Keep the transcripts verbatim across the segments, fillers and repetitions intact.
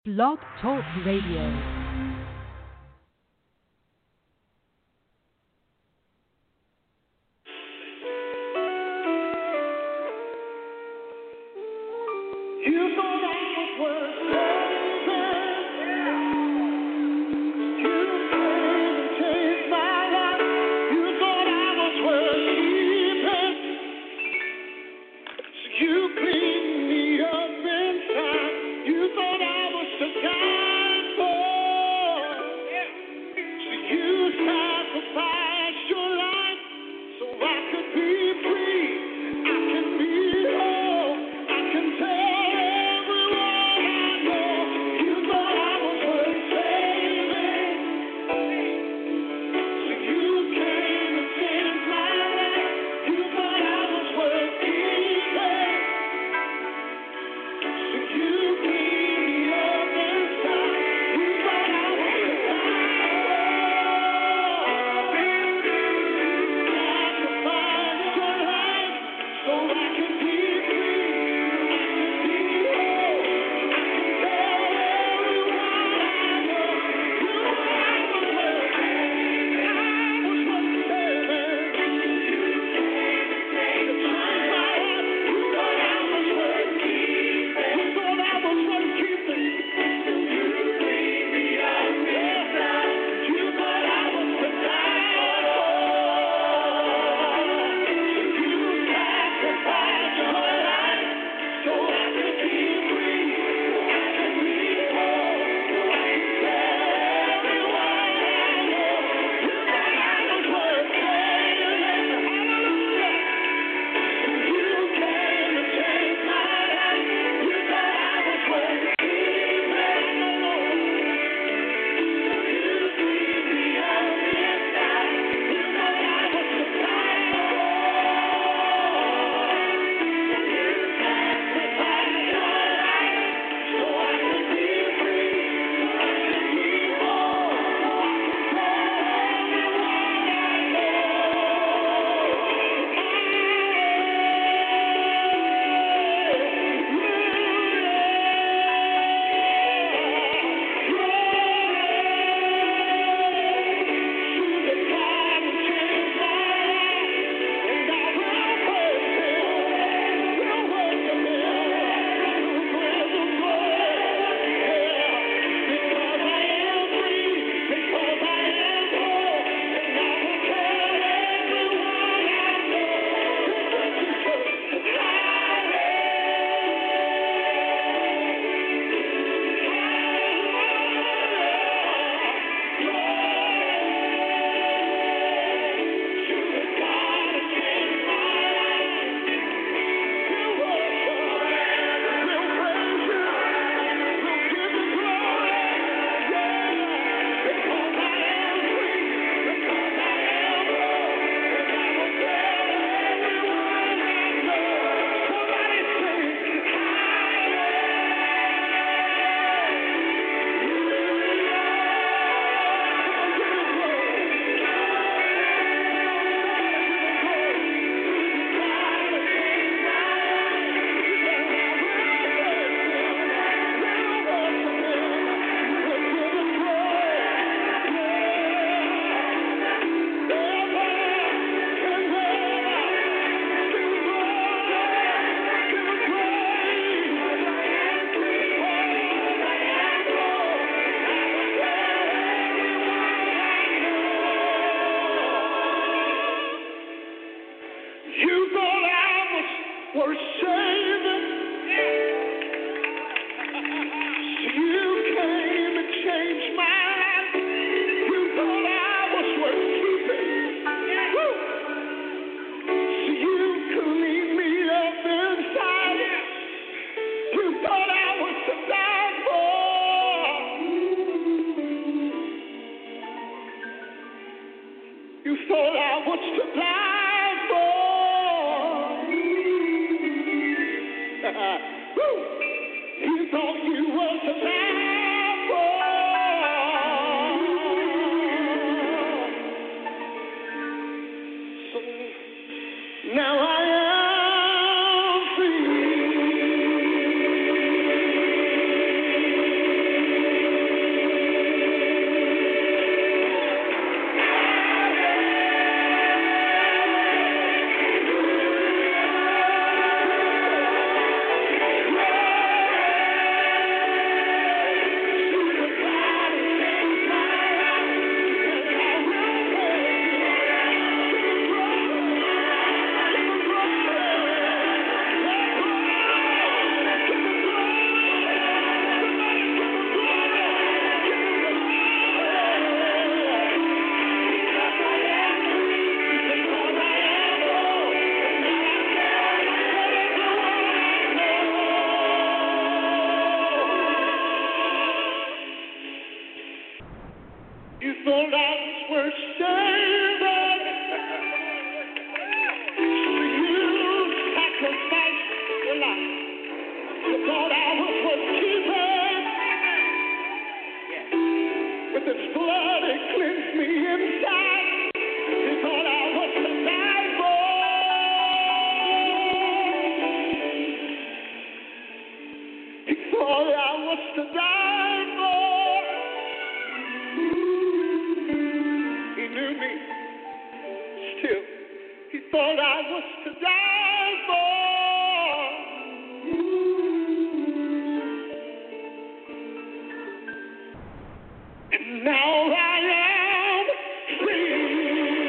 Blog Talk Radio. You thought I was the guy for thought I was worth saving. You sacrificed your life. You thought I was worth keeping. With His blood, it cleansed me inside. You thought I was to die for. You thought I was to die for. He knew me. Still, He thought I was to die for. And now I am free.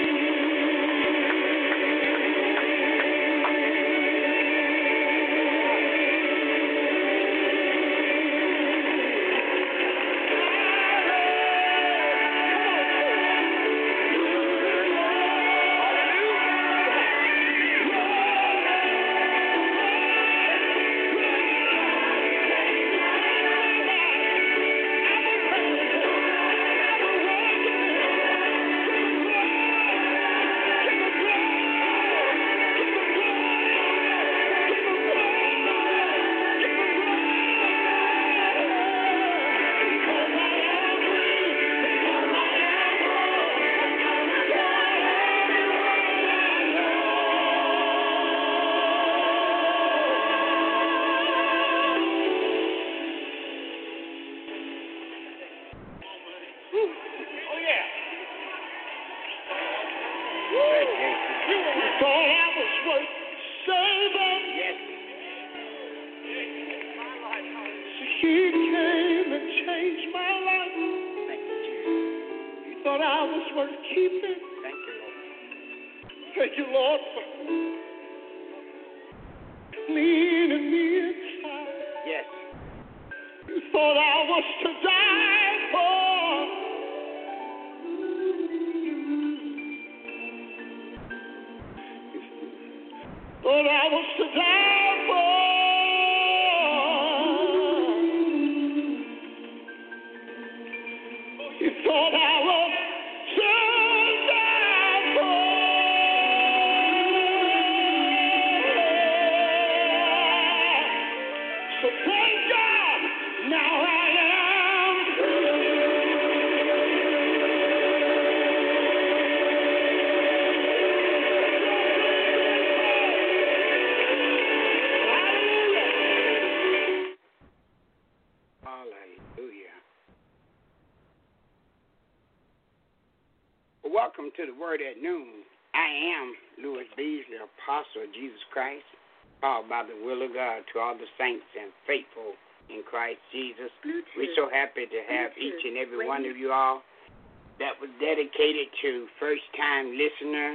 Welcome to the Word at Noon. I am Louis Beasley, Apostle of Jesus Christ, called by the will of God to all the saints and faithful in Christ Jesus. Bluetooth. We're so happy to have Bluetooth. Each and every one of you all that was dedicated to first-time listener,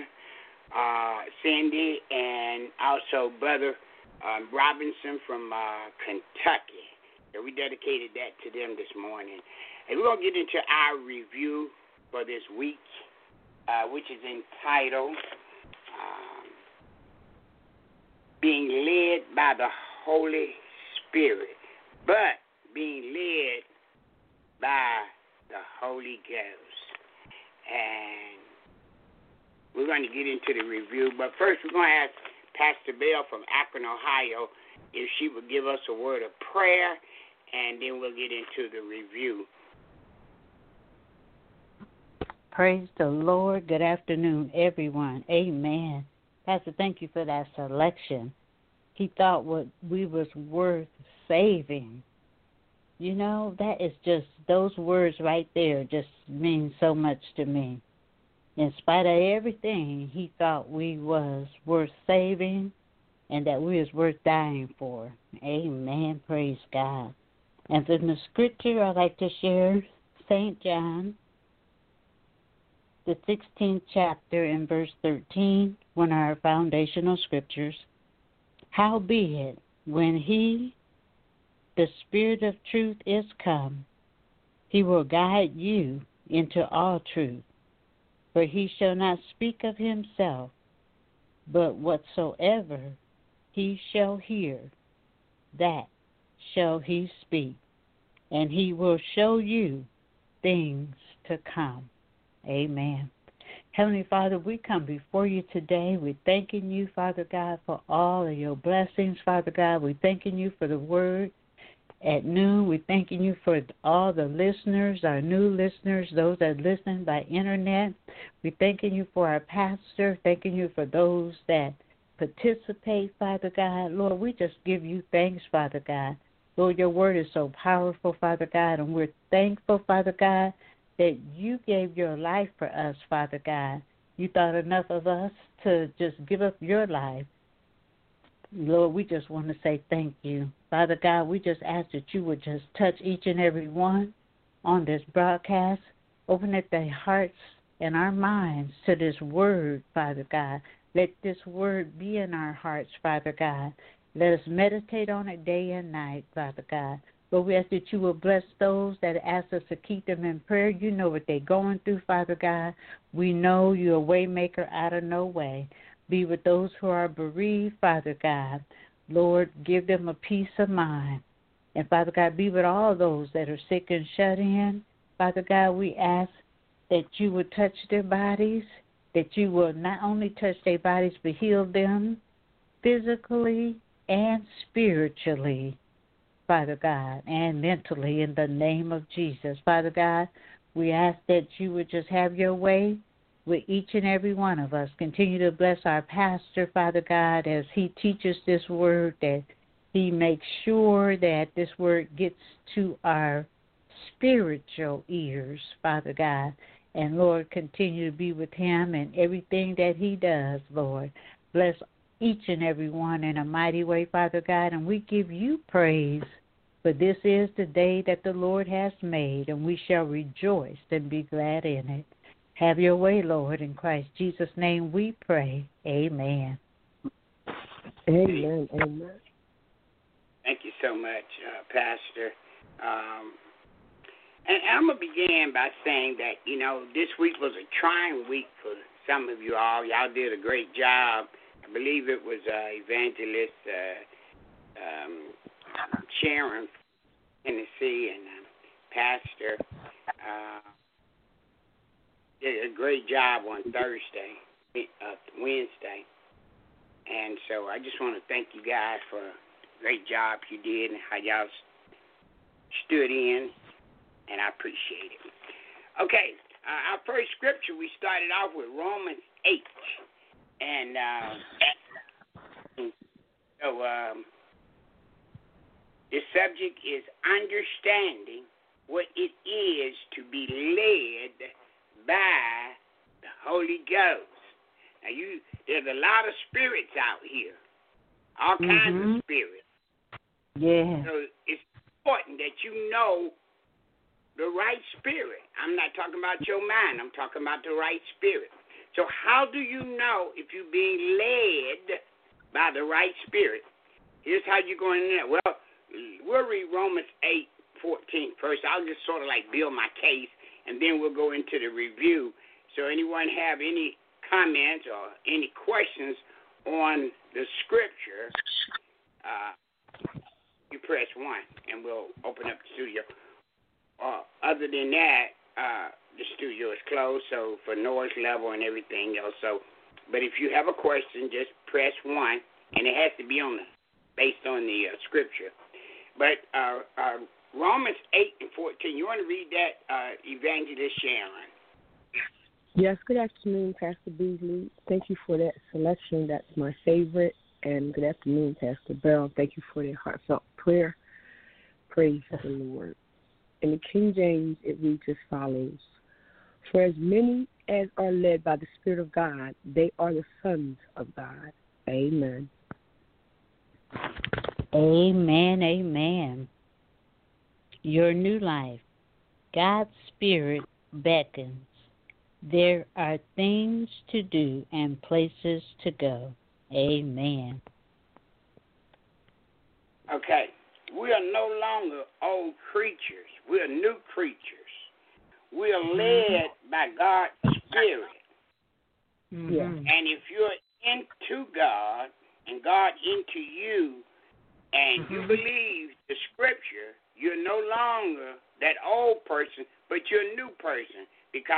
uh, Cindy, and also Brother uh, Robinson from uh, Kentucky. So we dedicated that to them this morning. And we're going to get into our review for this week. Uh, which is entitled um, Being Led by the Holy Spirit, but being led by the Holy Ghost. And we're going to get into the review, but first we're going to ask Pastor Bell from Akron, Ohio, if she would give us a word of prayer, and then we'll get into the review. Praise the Lord. Good afternoon, everyone. Amen. Pastor, thank you for that selection. He thought what we was worth saving. You know, that is just, those words right there just mean so much to me. In spite of everything, he thought we was worth saving and that we was worth dying for. Amen. Praise God. And from the scripture, I'd like to share Saint John, the sixteenth chapter in verse thirteen, one of our foundational scriptures. Howbeit, when he, the Spirit of truth, is come, he will guide you into all truth. For he shall not speak of himself, but whatsoever he shall hear, that shall he speak, and he will show you things to come. Amen. Heavenly Father, we come before you today. We're thanking you, Father God, for all of your blessings, Father God. We're thanking you for the word at noon. We're thanking you for all the listeners, our new listeners, those that listen by internet. We're thanking you for our pastor, thanking you for those that participate, Father God. Lord, we just give you thanks, Father God. Lord, your word is so powerful, Father God, and we're thankful, Father God, that you gave your life for us, Father God. You thought enough of us to just give up your life. Lord, we just want to say thank you. Father God, we just ask that you would just touch each and every one on this broadcast. Open up their hearts and our minds to this word, Father God. Let this word be in our hearts, Father God. Let us meditate on it day and night, Father God. Lord, we ask that you will bless those that ask us to keep them in prayer. You know what they're going through, Father God. We know you're a way maker out of no way. Be with those who are bereaved, Father God. Lord, give them a peace of mind. And, Father God, be with all those that are sick and shut in. Father God, we ask that you would touch their bodies, that you will not only touch their bodies but heal them physically and spiritually, Father God, and mentally in the name of Jesus. Father God, we ask that you would just have your way with each and every one of us. Continue to bless our pastor, Father God, as he teaches this word, that he makes sure that this word gets to our spiritual ears, Father God. And, Lord, continue to be with him and everything that he does, Lord. Bless each and every one in a mighty way, Father God, and we give you praise. For this is the day that the Lord has made, and we shall rejoice and be glad in it. Have your way, Lord, in Christ Jesus' name we pray. Amen. Amen. Amen. Thank you so much, uh, Pastor. Um, and I'm going to begin by saying that, you know, this week was a trying week for some of you all. Y'all did a great job. I believe it was uh, Evangelist uh, um, Sharon, Tennessee, and uh, Pastor uh, did a great job on Thursday, uh, Wednesday. And so I just want to thank you guys for a great job you did and how y'all stood in, and I appreciate it. Okay, uh, our first scripture, we started off with Romans eight. And uh, so um, the subject is understanding what it is to be led by the Holy Ghost. Now, you, there's a lot of spirits out here, all kinds mm-hmm. of spirits. Yeah. So it's important that you know the right spirit. I'm not talking about your mind. I'm talking about the right spirit. So how do you know if you're being led by the right spirit? Here's how you're going in there. Well, we'll read Romans eight fourteen first. I'll just sort of like build my case, and then we'll go into the review. So anyone have any comments or any questions on the scripture, uh, you press one, and we'll open up the studio. Uh, other than that, uh, the studio is closed, so for noise level and everything else. So, but if you have a question, just press one, and it has to be on the, based on the uh, scripture. But uh, uh, Romans eight and fourteen, you want to read that, uh, Evangelist Sharon? Yes, good afternoon, Pastor Beasley. Thank you for that selection. That's my favorite. And good afternoon, Pastor Bell. Thank you for that heartfelt prayer. Praise the Lord. In the King James, it reads as follows. For as many as are led by the Spirit of God, they are the sons of God. Amen. Amen, amen. Your new life. God's Spirit beckons. There are things to do and places to go. Amen. Okay. We are no longer old creatures. We are new creatures. We are led by God's Spirit. Mm-hmm. Yeah. And if you're into God and God into you, and mm-hmm. you believe the scripture, you're no longer that old person, but you're a new person, because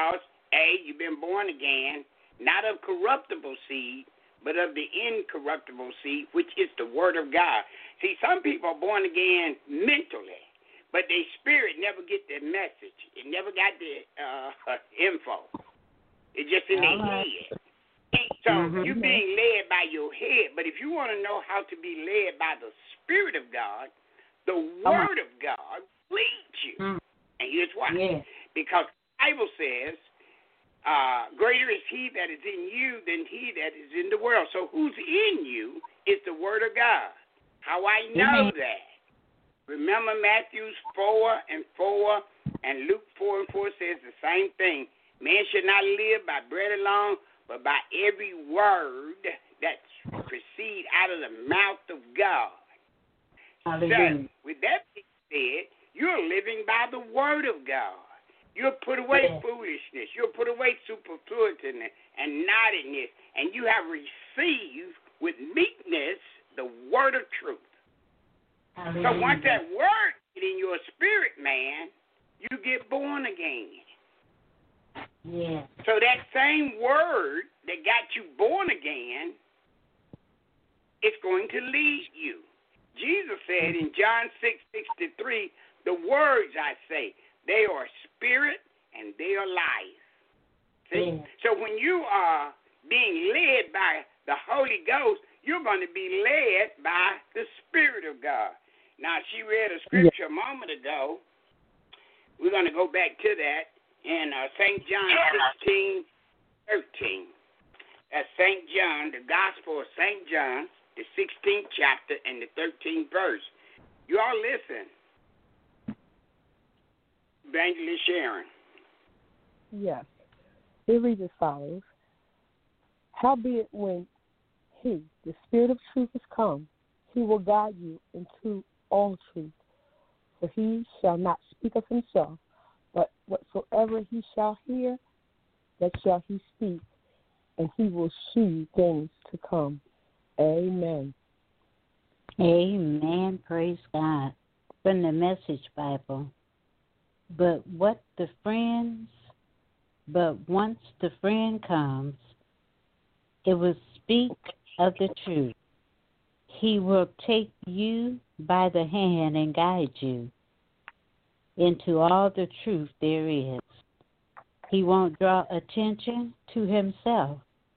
A, you've been born again, not of corruptible seed, but of the incorruptible seed, which is the Word of God. See, some people are born again mentally, but their spirit never get the message. It never got the uh, info. It's just in their head. So Mm-hmm. you're being led by your head. But if you want to know how to be led by the Spirit of God, the Word of God leads you. Mm. And here's why. Yeah. Because the Bible says, uh, greater is he that is in you than he that is in the world. So who's in you is the Word of God. How I know Amen. that. Remember Matthew four and four and Luke four and four says the same thing. Man should not live by bread alone, but by every word that proceeds out of the mouth of God. Hallelujah. So, with that being said, you're living by the Word of God. You'll put away Yeah. foolishness. You'll put away superfluity and naughtiness, and you have received with meekness the word of truth. Hallelujah. So once that word is in your spirit, man, you get born again. Yeah. So that same word that got you born again is going to lead you. Jesus said in John six sixty-three, the words I say, they are spirit and they are life. See? Yeah. So when you are being led by the Holy Ghost, you're going to be led by the Spirit of God. Now, she read a scripture a moment ago. We're going to go back to that in uh, Saint John sixteen thirteen. That's Saint John, the Gospel of Saint John, the sixteenth chapter and the thirteenth verse. You all listen. Evangelist Sharon. Yes. It reads as follows. Howbeit when he, the Spirit of truth, is come, he will guide you into all truth. For he shall not speak of himself, but whatsoever he shall hear, that shall he speak, and he will shew you things to come. Amen. Amen. Praise God. From the Message Bible. But what the friends, but once the friend comes, it will speak of the truth. He will take you by the hand and guide you into all the truth there is. He won't draw attention to himself,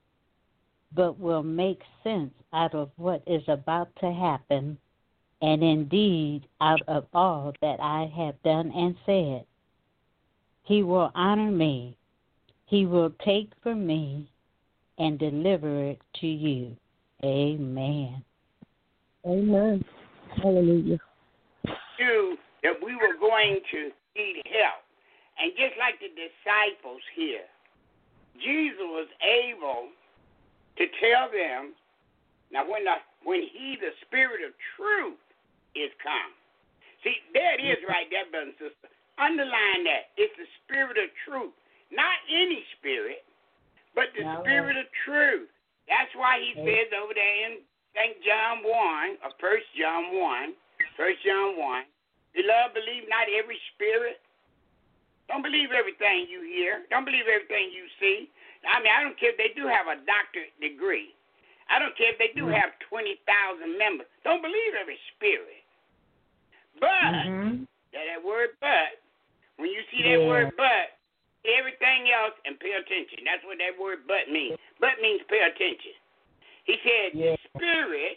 but will make sense out of what is about to happen, and indeed out of all that I have done and said. He will honor me. He will take from me and deliver it to you. Amen. Amen. Hallelujah. Knew that we were going to need help. And just like the disciples here, Jesus was able to tell them, now when the, when he, the Spirit of truth, is come. See, there it is right there, brother and sister. Underline that. It's the Spirit of truth. Not any spirit, but the No. Spirit of truth. That's why he Okay. says over there in Saint John one, or First John one, First John one, beloved, believe not every spirit. Don't believe everything you hear. Don't believe everything you see. I mean, I don't care if they do have a doctorate degree. I don't care if they do have twenty thousand members. Don't believe every spirit. But, Mm-hmm. that, that word but, when you see that Yeah. word but, everything else and pay attention. That's what that word but means. But means pay attention. He said, Yeah. the Spirit,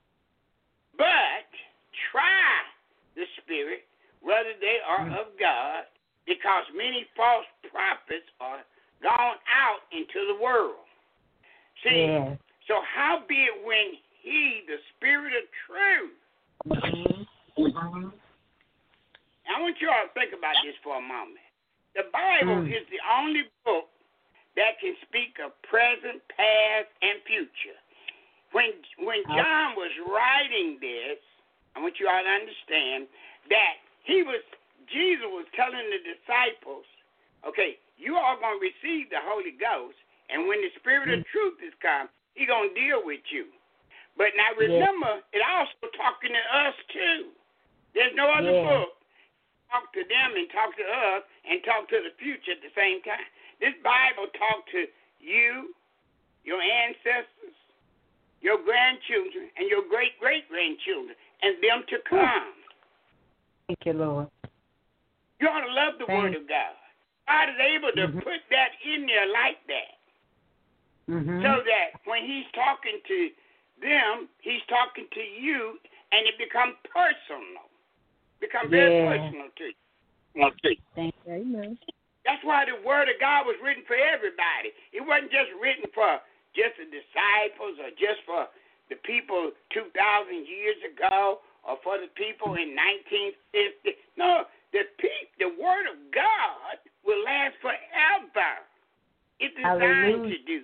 but try the Spirit whether they are Mm. of God, because many false prophets are gone out into the world. See, Yeah. so howbeit when he, the Spirit of truth, Mm-hmm. Mm-hmm. I want you all to think about this for a moment. The Bible Mm. is the only book that can speak of present, past, and future. When when John was writing this, I want you all to understand that he was Jesus was telling the disciples, okay, you are going to receive the Holy Ghost, and when the Spirit of truth is come, he's going to deal with you. But now remember, it also talking to us too. There's no other Yeah. book talk to them and talk to us and talk to the future at the same time. This Bible talked to you, your ancestors, your grandchildren, and your great-great-grandchildren, and them to come. Thank you, Lord. You ought to love the Thank Word of God. God is able to mm-hmm. put that in there like that. Mm-hmm. So that when he's talking to them, he's talking to you, and it becomes personal. Become very yeah. personal to you. Okay. Thank you. Amen. That's why the Word of God was written for everybody. It wasn't just written for just the disciples or just for the people two thousand years ago or for the people in nineteen fifty. No, the pe- the Word of God will last forever. It's designed Hallelujah. to do.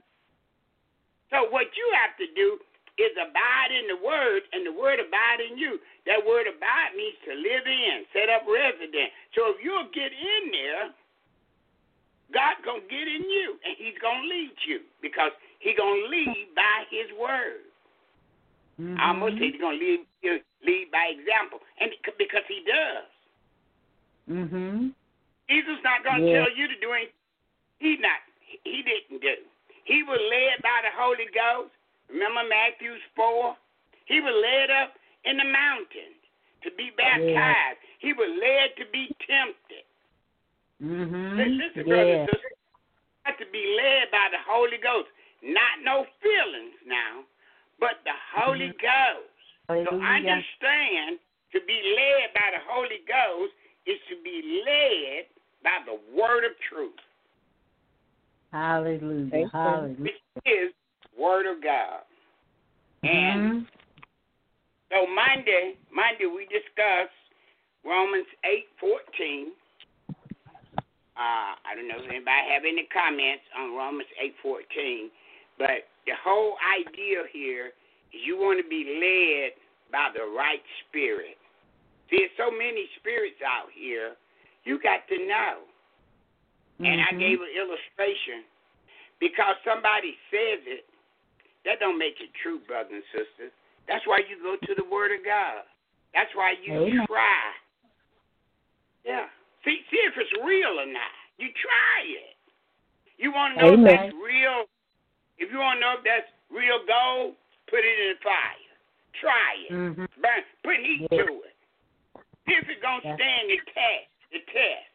So what you have to do is abide in the Word, and the Word abide in you. That word abide means to live in, set up residence. So if you'll get in there, God's going to get in you, and he's going to lead you because he's going to lead by his word. Mm-hmm. I almost say he's going to lead, lead by example, and because he does. Mm-hmm. Jesus not going to yeah. tell you to do anything. He not. He didn't do. He was led by the Holy Ghost. Remember Matthew four? He was led up in the mountain to be baptized. Yeah. He was led to be tempted. Mm-hmm. Listen, yeah. brothers and sisters, you have to be led by the Holy Ghost. Not no feelings now, but the Holy mm-hmm. Ghost. Hallelujah. So understand, to be led by the Holy Ghost is to be led by the word of truth. Hallelujah. Hallelujah. Which is word of God. And mm-hmm. so Monday, Monday we discussed Romans eight fourteen. Uh, I don't know if anybody have any comments on Romans eight fourteen, but the whole idea here is you want to be led by the right spirit. See, there's so many spirits out here. You got to know. Mm-hmm. And I gave an illustration because somebody says it. That don't make it true, brothers and sisters. That's why you go to the Word of God. That's why you Amen. Try. Yeah. See, see if it's real or not. You try it. You want to know Amen. If that's real. If you want to know if that's real gold, put it in the fire. Try it. Mm-hmm. Burn. Put heat yeah. to it. See if it's going to yeah. stand the test. The test.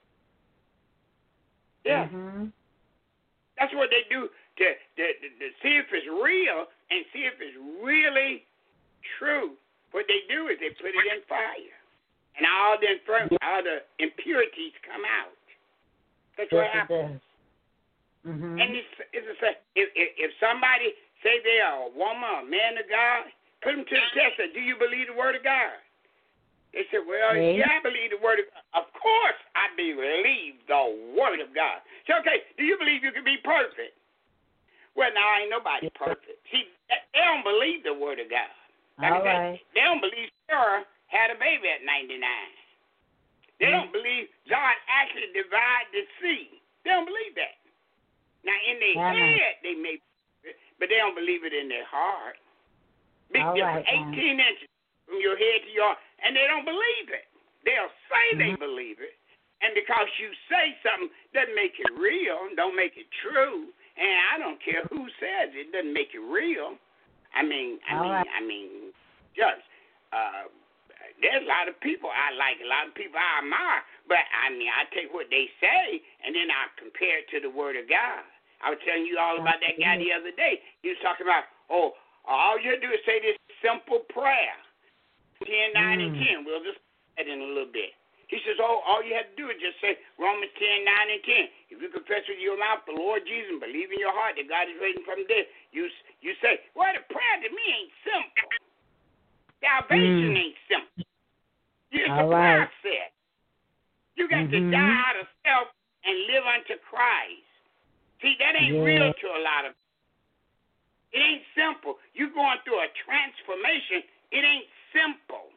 Yeah. Mm-hmm. That's what they do to, to, to, to see if it's real and see if it's really true. What they do is they put it in fire. And all the, all the impurities come out. That's yes, what happens. Mm-hmm. And it's, it's a, if, if, if somebody say they are a woman or a man of God, put them to the test. Say, do you believe the word of God? They said, well, right. yeah, I believe the word of God. Of course I believe the word of God. So, okay, do you believe you can be perfect? Well, now, ain't nobody perfect. See, they don't believe the word of God. Like All I said, right. They don't believe Sarah had a baby at ninety-nine. They mm-hmm. don't believe God actually divided the sea. They don't believe that. Now, in their yeah, head, they may, but they don't believe it in their heart. Big All difference, right, eighteen man. Inches from your head to your, and they don't believe it. They'll say mm-hmm. they believe it, and because you say something doesn't make it real, don't make it true, and I don't care who says it, doesn't make it real. I mean, I All mean, right. I mean, just uh, there's a lot of people I like, a lot of people I admire, but I mean, I take what they say and then I compare it to the Word of God. I was telling you all about that guy the other day. He was talking about, oh, all you have to do is say this simple prayer, ten, nine, mm. and ten. We'll just put that in a little bit. He says, oh, all you have to do is just say Romans ten, nine, and ten. If you confess with your mouth the Lord Jesus and believe in your heart that God is raising from the dead, you you say, well, the prayer to me ain't simple. Salvation mm. ain't simple. It's all a right. process. You got mm-hmm. to die out of self and live unto Christ. See, that ain't yeah. real to a lot of people. It ain't simple. You're going through a transformation. It ain't simple.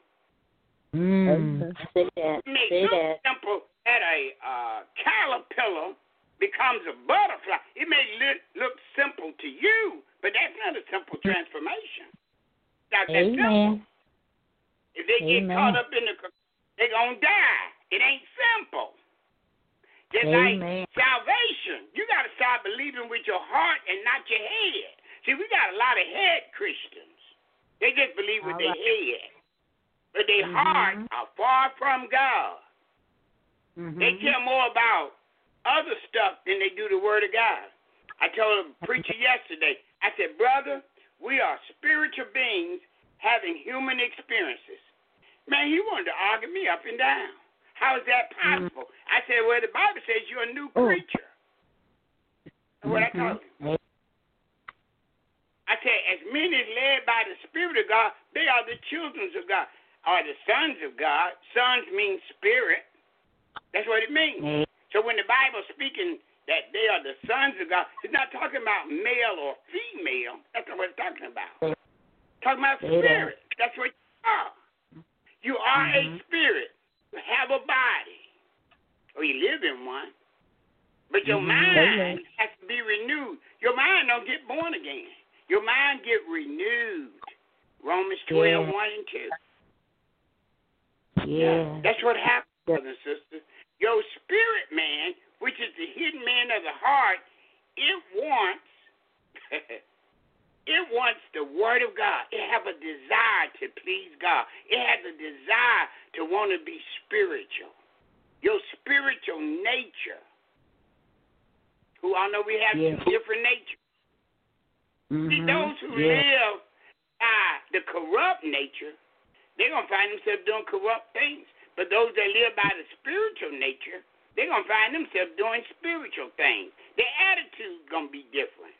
Mm. Say that. It makes Say it that. simple that a uh, caterpillar becomes a butterfly. It may look, look simple to you, but that's not a simple transformation. Not that simple. If they Amen. Get caught up in the, they're going to die. It ain't simple. Just Amen. Like salvation. salvation, you got to start believing with your heart and not your head. See, we got a lot of head Christians. They just believe with their head. But their mm-hmm. heart are far from God. Mm-hmm. They care more about other stuff than they do the Word of God. I told a preacher yesterday, I said, brother, we are spiritual beings having human experiences. Man, he wanted to argue me up and down. How is that possible? Mm-hmm. I said, well, the Bible says you're a new creature. That's what mm-hmm. I told him. I said, as many as led by the Spirit of God, they are the children of God, or the sons of God. Sons mean spirit. That's what it means. Mm-hmm. So when the Bible is speaking that they are the sons of God, it's not talking about male or female. That's not what it's talking about. It's talking about spirit. That's what you are. You are mm-hmm. a spirit. You have a body. Or you live in one. But your mm-hmm. mind has to be renewed. Your mind don't get born again. Your mind get renewed. Romans twelve, yeah. one and two. Yeah. That's what happens, brothers and sisters. Your spirit man, which is the hidden man of the heart, it wants it wants the word of God. It have a desire to please God. It has a desire to want to be spiritual. Your spiritual nature. Who all know we have yeah. two different natures. Mm-hmm. See, those who yeah. live by the corrupt nature, they're going to find themselves doing corrupt things. But those that live by the spiritual nature, they're going to find themselves doing spiritual things. Their attitude's going to be different.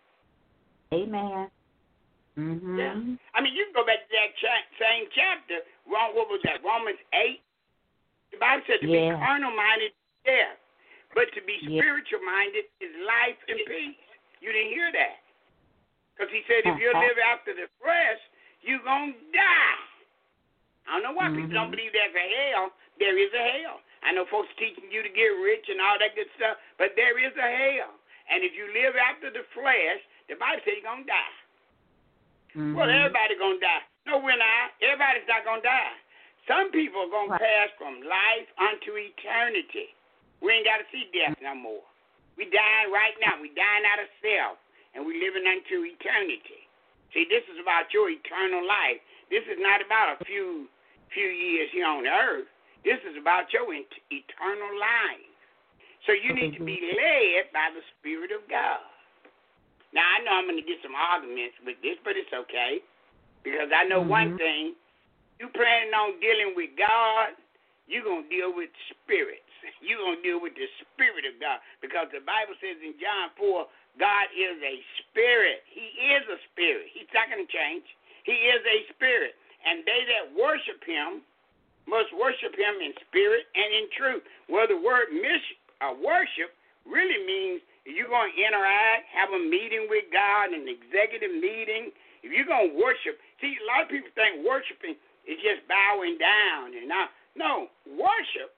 Amen. Mm-hmm. Yeah. I mean, you can go back to that cha- same chapter. Wrong, what was that? Romans eight. The Bible said to yeah. be carnal-minded is death, but to be yeah. spiritual-minded is life and peace. You didn't hear that. Because he said, if you live after the flesh, you're going to die. I don't know why mm-hmm. people don't believe there's a hell. There is a hell. I know folks teaching you to get rich and all that good stuff, but there is a hell. And if you live after the flesh, the Bible says you're going to die. Mm-hmm. Well, everybody's going to die. No, we're not. Everybody's not going to die. Some people are going to pass from life unto eternity. We ain't got to see death no more. We dying right now. We dying out of self. And we living unto eternity. See, this is about your eternal life. This is not about a few few years here on earth. This is about your eternal life. So you need to be led by the Spirit of God. Now, I know I'm going to get some arguments with this, but it's okay. Because I know mm-hmm. one thing. You planning on dealing with God, you're going to deal with spirits. You're going to deal with the Spirit of God. Because the Bible says in John four, God is a spirit. He is a spirit. He's not going to change. He is a spirit. And they that worship him must worship him in spirit and in truth. Well, the word mission, uh, worship really means if you're going to interact, have a meeting with God, an executive meeting, if you're going to worship. See, a lot of people think worshiping is just bowing down. and not, No, worship,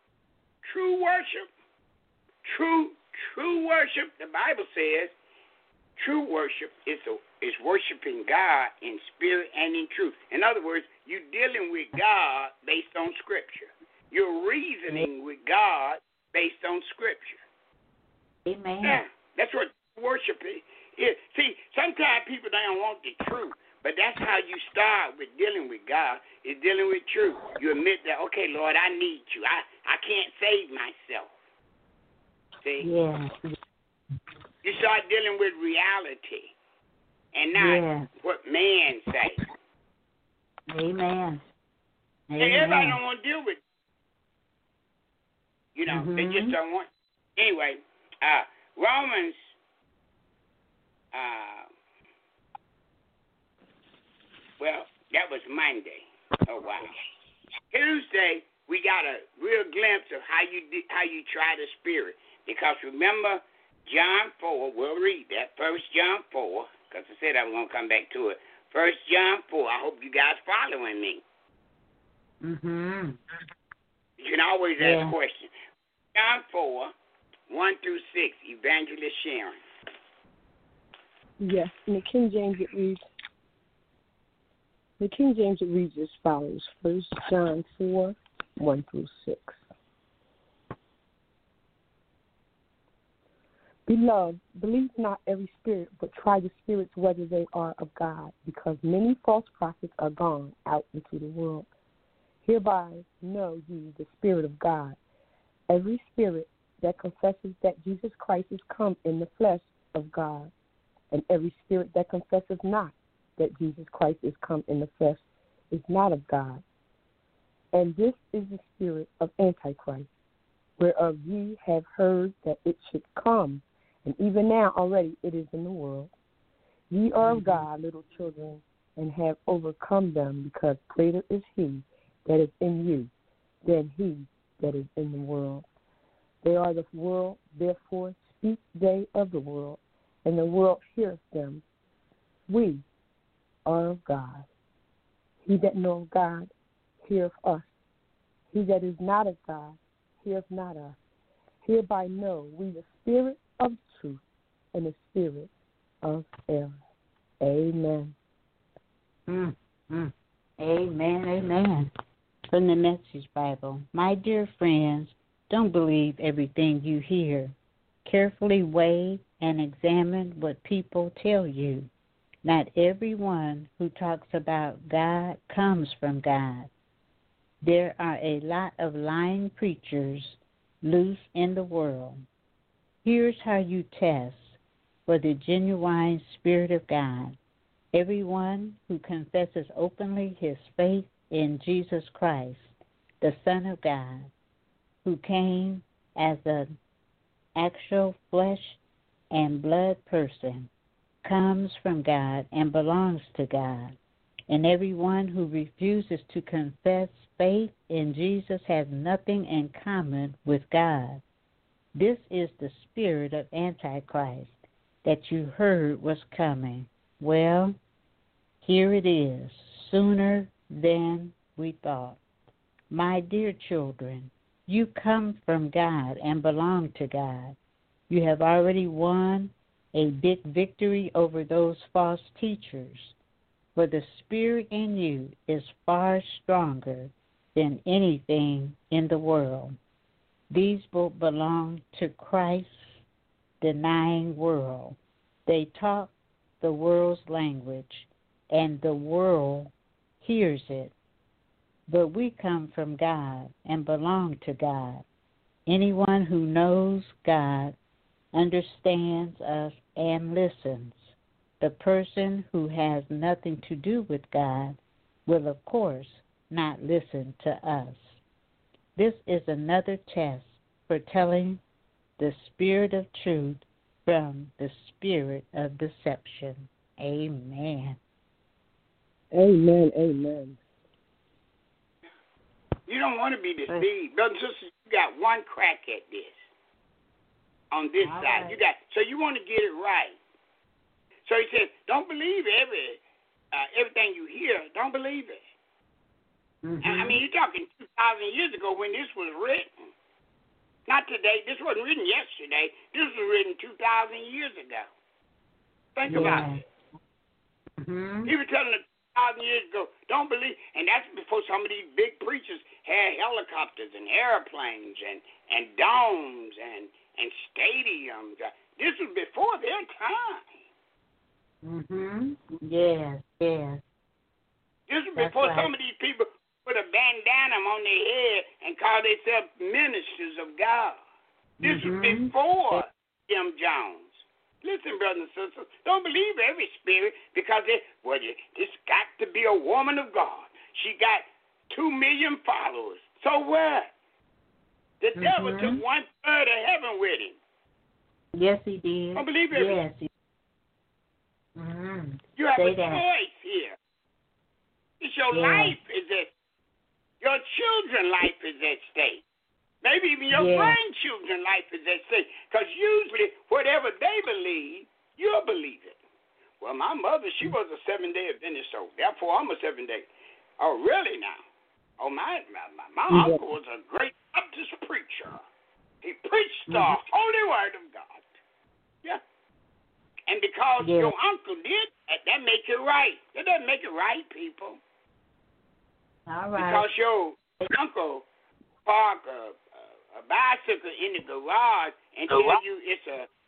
true worship, true True worship, the Bible says, true worship is a, is worshiping God in spirit and in truth. In other words, you're dealing with God based on Scripture. You're reasoning with God based on Scripture. Amen. Yeah, that's what worship is. See, sometimes people don't want the truth, but that's how you start with dealing with God, is dealing with truth. You admit that, okay, Lord, I need you. I, I can't save myself. See? Yeah. You start dealing with reality and not yeah. what man says. Amen. And everybody don't want to deal with it. You know, mm-hmm. they just don't want. Anyway, uh, Romans, uh, well, that was Monday. Oh, wow. Tuesday, we got a real glimpse of how you how you try the Spirit. Because remember, John four, we'll read that. First John four, because I said I was going to come back to it. First John four, I hope you guys following me. Mm-hmm. You can always yeah. ask questions. John four, one through six, Evangelist Sharon. Yes, in the King James it reads, the King James it reads as follows. First John four, one through six. Beloved, believe not every spirit, but try the spirits whether they are of God, because many false prophets are gone out into the world. Hereby know ye the Spirit of God. Every spirit that confesses that Jesus Christ is come in the flesh of God, and every spirit that confesses not that Jesus Christ is come in the flesh is not of God. And this is the spirit of Antichrist, whereof ye have heard that it should come, and even now already it is in the world. Ye are of God, little children, and have overcome them, because greater is he that is in you than he that is in the world. They are the world, therefore speak they of the world, and the world heareth them. We are of God. He that knoweth God heareth us. He that is not of God heareth not us. Hereby know we the spirit of truth and the spirit of error. Amen. Mm, mm. Amen, amen. From the Message Bible. My dear friends, don't believe everything you hear. Carefully weigh and examine what people tell you. Not everyone who talks about God comes from God. There are a lot of lying preachers loose in the world. Here's how you test for the genuine Spirit of God. Everyone who confesses openly his faith in Jesus Christ, the Son of God, who came as an actual flesh and blood person, comes from God and belongs to God. And everyone who refuses to confess faith in Jesus has nothing in common with God. This is the spirit of Antichrist that you heard was coming. Well, here it is, sooner than we thought. My dear children, you come from God and belong to God. You have already won a big victory over those false teachers, for the Spirit in you is far stronger than anything in the world. These both belong to Christ's denying world. They talk the world's language, and the world hears it. But we come from God and belong to God. Anyone who knows God understands us and listens. The person who has nothing to do with God will, of course, not listen to us. This is another test for telling the spirit of truth from the spirit of deception. Amen. Amen. Amen. You don't want to be deceived. Brothers and sisters, you got one crack at this. On this All side. right. You got so you want to get it right. So he says, don't believe every uh, everything you hear. Don't believe it. Mm-hmm. I mean, you're talking two thousand years ago when this was written. Not today. This wasn't written yesterday. This was written two thousand years ago. Think yeah. about it. Mm-hmm. He was telling us two thousand years ago, don't believe. And that's before some of these big preachers had helicopters and airplanes and, and domes and, and stadiums. This was before their time. Mm-hmm. Yes, yes. This was That's before right. some of these people put a bandana on their head and call themselves ministers of God. This Mm-hmm. was before Jim Jones. Listen, brothers and sisters, don't believe every spirit because it, well, it's got to be a woman of God. She got two million followers. So what? The Mm-hmm. devil took one third of heaven with him. Yes, he did. Don't believe every Yes. He... Mm-hmm. You have Say a that. choice here. It's your Yeah. life is at your children's life is at stake. Maybe even your Yeah. grandchildren's life is at stake. Because usually whatever they believe, you'll believe it. Well, my mother, she was a seven-day Adventist, so therefore I'm a seven-day. Oh, really now? Oh, my my, my, my Yeah. uncle was a great Baptist preacher. He preached the Mhm. holy word of God. Yeah. And because Yeah. your uncle did that, that makes it right. That doesn't make it right, people. All right. Because your uncle parked a, a, a bicycle in the garage and tell you it's a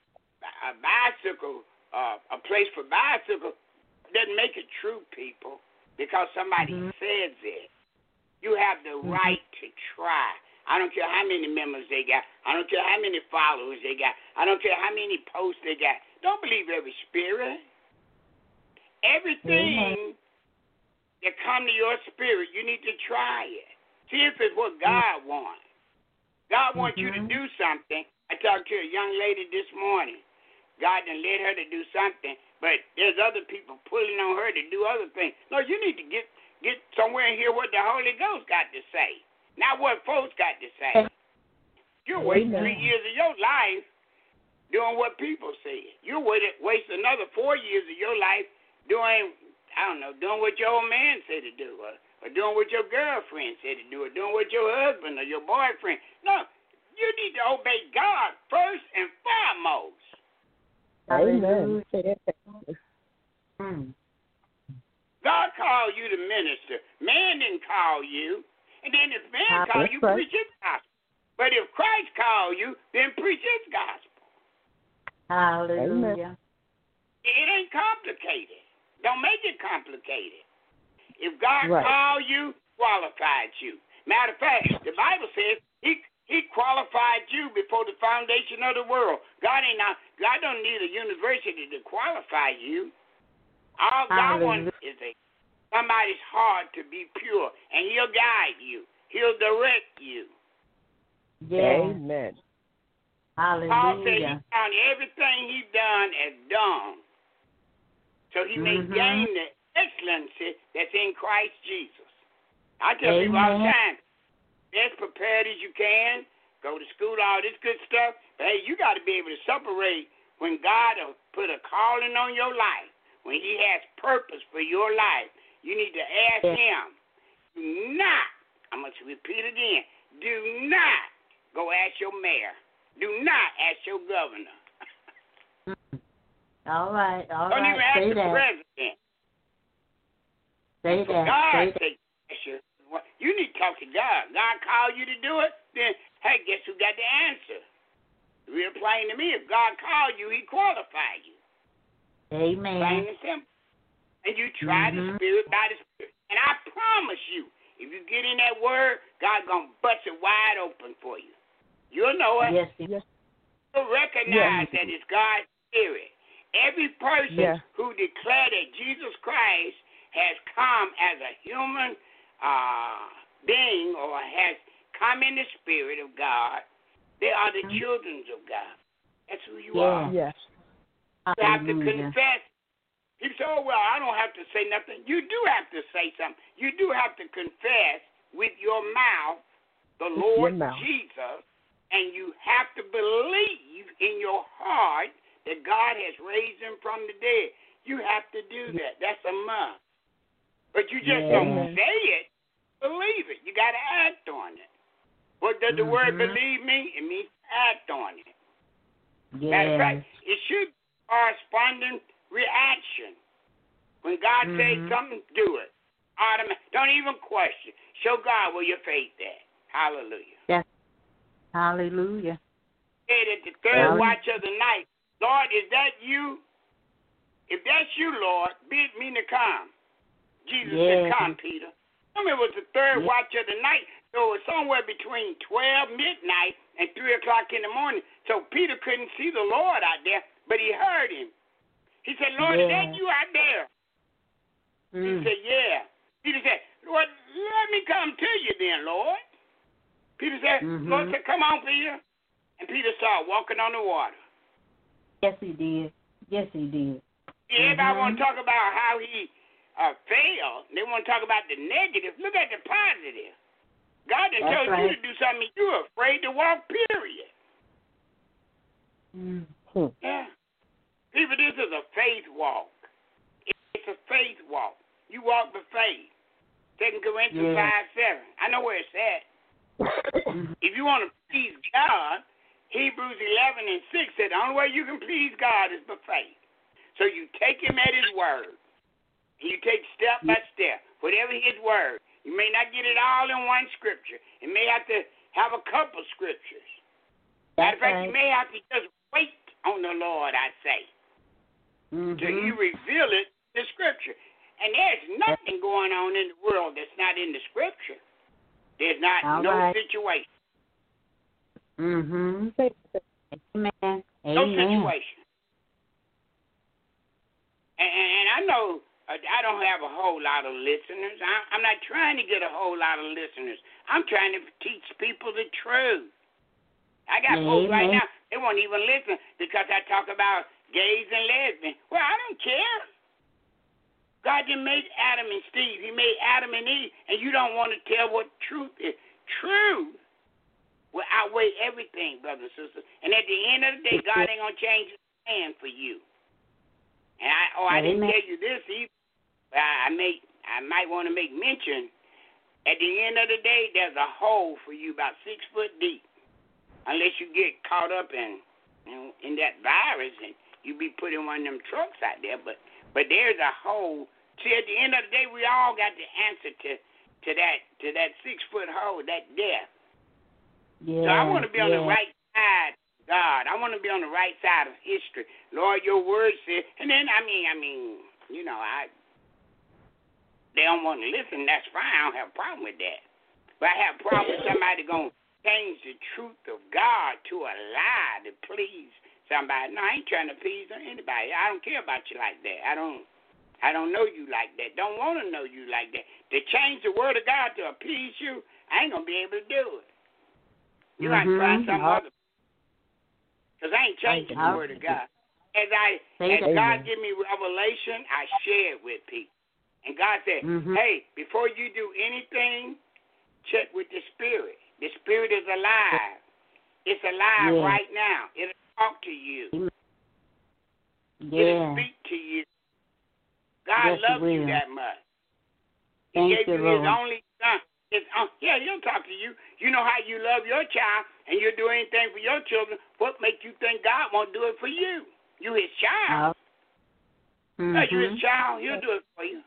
a bicycle, uh, a place for bicycle, doesn't make it true, people, because somebody mm-hmm. says it. You have the mm-hmm. right to try. I don't care how many members they got. I don't care how many followers they got. I don't care how many posts they got. Don't believe every spirit. Everything mm-hmm. that come to your spirit, you need to try it. See if it's what God wants. God wants mm-hmm. you to do something. I talked to a young lady this morning. God done led her to do something, but there's other people pulling on her to do other things. No, you need to get get somewhere and hear what the Holy Ghost got to say, not what folks got to say. You're wasting three years of your life doing what people say. You're waste another four years of your life doing, I don't know, doing what your old man said to do, or, or doing what your girlfriend said to do, or doing what your husband or your boyfriend. No, you need to obey God first and foremost. Amen. God called you to minister. Man didn't call you. And then if man called you, preach his gospel. But if Christ called you, then preach his gospel. Hallelujah. It ain't complicated. Don't make it complicated. If God right. called you, qualified you. Matter of fact, the Bible says he He qualified you before the foundation of the world. God ain't not, God don't need a university to qualify you. All God wants is a, somebody's heart to be pure, and he'll guide you. He'll direct you. Yes. Amen. Hallelujah. Paul said he found everything he done as dung, so he may mm-hmm. gain the excellency that's in Christ Jesus. I tell Amen. people all the time, as prepared as you can, go to school, all this good stuff. But hey, you got to be able to separate when God will put a calling on your life, when he has purpose for your life. You need to ask yeah. him. Do not, I'm going to repeat again, do not go ask your mayor. Do not ask your governor. all right, all Don't right. even ask Say the that. president. Say For that. God Say said, you. You need to talk to God. God called you to do it, then, hey, guess who got the answer? Real plain to me. If God called you, he qualified you. Amen. Plain and simple. And you try mm-hmm. the Spirit by the Spirit. And I promise you, if you get in that word, God's going to bust it wide open for you. You'll know it. Yes, yes. You'll recognize yes. that it's God's Spirit. Every person yes. who declared that Jesus Christ has come as a human Uh, being or has come in the Spirit of God, they are the mm-hmm. children of God. That's who you yeah. are. Yes. You have to confess. People say, oh, well, I don't have to say nothing. You do have to say something. You do have to confess with your mouth the Lord Jesus, and you have to believe in your heart that God has raised him from the dead. You have to do that. That's a must. But you just yeah. don't say it. Believe it. You got to act on it. What does the mm-hmm. word believe mean? It means act on it. Yes. Matter of fact, it should be corresponding reaction. When God mm-hmm. says something, do it. Automatic. Don't even question. Show God where your faith at. Hallelujah. Yes. Hallelujah. Said at the third Hallelujah. watch of the night, Lord, is that you? If that's you, Lord, bid me to come. Jesus yes. said, come, Peter. I mean, it was the third yes. watch of the night, so it was somewhere between twelve midnight and three o'clock in the morning. So Peter couldn't see the Lord out there, but he heard him. He said, Lord, yes. is that you out there? Mm. He said, yeah. Peter said, well, let me come to you then, Lord. Peter said, mm-hmm. Lord said, come on, Peter. And Peter started walking on the water. Yes, he did. Yes, he did. Yeah, everybody mm-hmm. want to talk about how he Uh, fail. They want to talk about the negative. Look at the positive. God done told right. you to do something you're afraid to walk, period. Mm-hmm. Yeah. People, this is a faith walk. It's a faith walk. You walk by faith. Second Corinthians yeah. five seven. I know where it's at. If you want to please God, Hebrews eleven and six said the only way you can please God is by faith. So you take him at his word. You take step by step, whatever his word. You may not get it all in one scripture. You may have to have a couple scripture. Matter of fact, right. you may have to just wait on the Lord, I say. Mm-hmm. Till he reveal it in the scripture. And there's nothing going on in the world that's not in the scripture. There's not All no right. situation. Mm-hmm. Amen. No Amen. situation. And, and, and I know uh, I don't have a whole lot of listeners. I, I'm not trying to get a whole lot of listeners. I'm trying to teach people the truth. I got Amen. folks right now, they won't even listen because I talk about gays and lesbians. Well, I don't care. God didn't make Adam and Steve. He made Adam and Eve, and you don't want to tell what truth is. Truth will outweigh everything, brothers and sisters. And at the end of the day, God ain't going to change his plan for you. And I, oh, I didn't tell you this either, but I, I, make, I might want to make mention, at the end of the day, there's a hole for you about six foot deep, unless you get caught up in, you know, in that virus and you be put in one of them trucks out there. But but there's a hole. See, at the end of the day, we all got the answer to, to that to that six foot hole, that death. Yeah, so I want to be on yeah. the right side of God. I want to be on the right side of history. Lord, your word says, and then I mean, I mean, you know, I they don't want to listen. That's fine. I don't have a problem with that. But I have a problem with somebody going to change the truth of God to a lie to please somebody. No, I ain't trying to please anybody. I don't care about you like that. I don't I don't know you like that. Don't want to know you like that. To change the word of God to appease you, I ain't going to be able to do it. You got to find some other. Because I ain't changing the word of God. As I, as God give me revelation, I share it with people. And God said, mm-hmm. hey, before you do anything, check with the Spirit. The Spirit is alive. It's alive yeah. right now. It'll talk to you. Yeah. It'll speak to you. God yes, loves you that much. He Thank gave you, you his Lord. only son. His, uh, yeah, he'll talk to you. You know how you love your child and you'll do anything for your children. What makes you think God won't do it for you? You his child. Uh, mm-hmm. Yeah, you his child. He'll do it for you.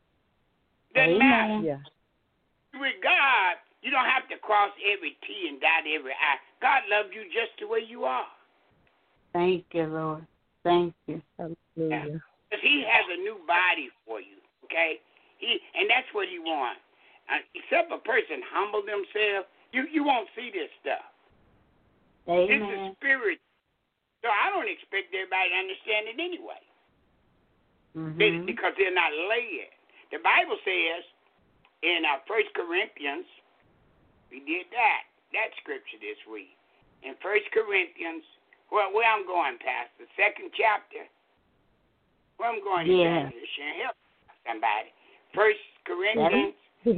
Doesn't Amen. matter. Yeah. With God, you don't have to cross every T and dot every I. God loves you just the way you are. Thank you, Lord. Thank you. Hallelujah. Because he has a new body for you, okay? He and that's what he wants. Uh, except a person humble themselves, you, you won't see this stuff. Amen. This is spirit. So I don't expect everybody to understand it anyway. Mm-hmm. They, because they're not led. The Bible says in uh, First Corinthians, we did that, that scripture this week. In First Corinthians, well, where I'm going, Pastor, second chapter. Where I'm going yeah. to help somebody. First Corinthians,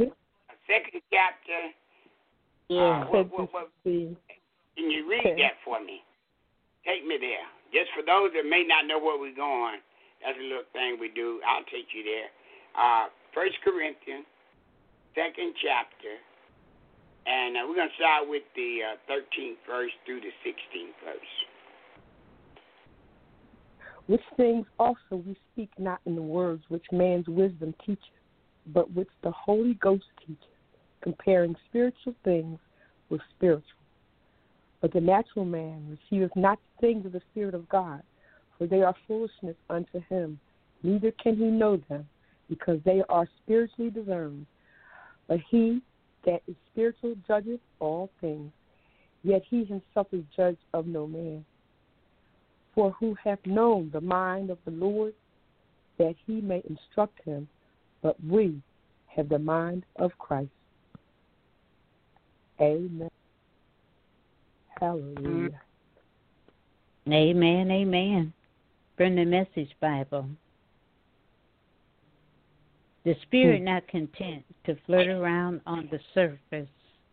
second chapter. Yeah. Uh, what, what, what, can you read that for me? Take me there. Just for those that may not know where we're going, that's a little thing we do. I'll take you there. Uh, First Corinthians, second chapter, and uh, we're going to start with the uh, thirteenth verse through the sixteenth verse. Which things also we speak not in the words which man's wisdom teacheth, but which the Holy Ghost teacheth, comparing spiritual things with spiritual. But the natural man receiveth not the things of the Spirit of God, for they are foolishness unto him, neither can he know them, because they are spiritually discerned. But he that is spiritual judgeth all things, yet he himself is judged of no man. For who hath known the mind of the Lord, that he may instruct him? But we have the mind of Christ. Amen. Hallelujah. Amen, amen. From the Message Bible. The spirit not content to flirt around on the surface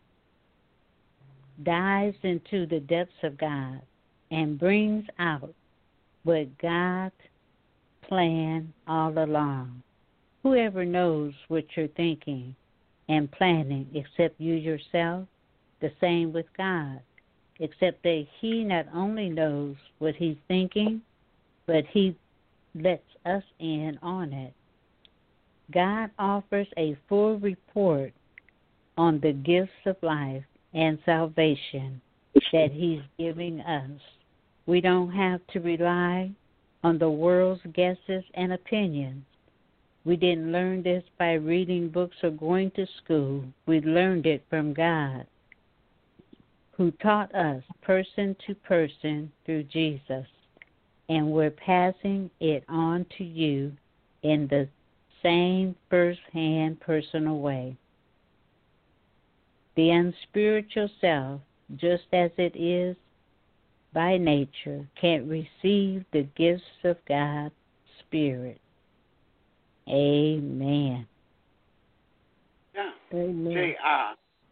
dives into the depths of God and brings out what God planned all along. Whoever knows what you're thinking and planning except you yourself, the same with God, except that he not only knows what he's thinking, but he lets us in on it. God offers a full report on the gifts of life and salvation that he's giving us We don't have to rely on the world's guesses and opinions. We didn't learn this by reading books or going to school. We learned it from God, who taught us person to person through Jesus. And we're passing it on to you in the same first-hand personal way. The unspiritual self, just as it is by nature, can't receive the gifts of God's Spirit. Amen. Yeah. Amen. See, uh,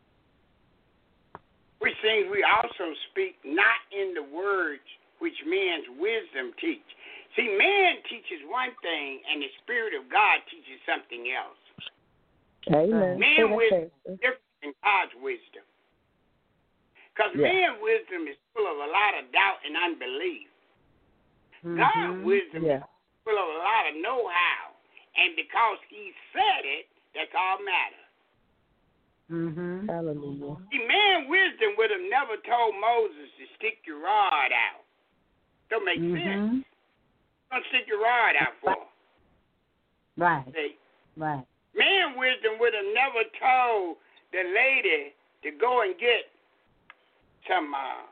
we sing, we also speak not in the words which man's wisdom teach. See, man teaches one thing, and the Spirit of God teaches something else. Amen. Man Say wisdom that. is different than God's wisdom. Because Yeah. man's wisdom is full of a lot of doubt and unbelief. Mm-hmm. God's wisdom Yeah. is full of a lot of know-how. And because he said it, that's all matters. Mm-hmm. Hallelujah. See, man wisdom would have never told Moses to stick your rod out. Don't make Mm-hmm. sense. Don't stick your rod out for him. Right. See? Right. Man wisdom would have never told the lady to go and get some uh,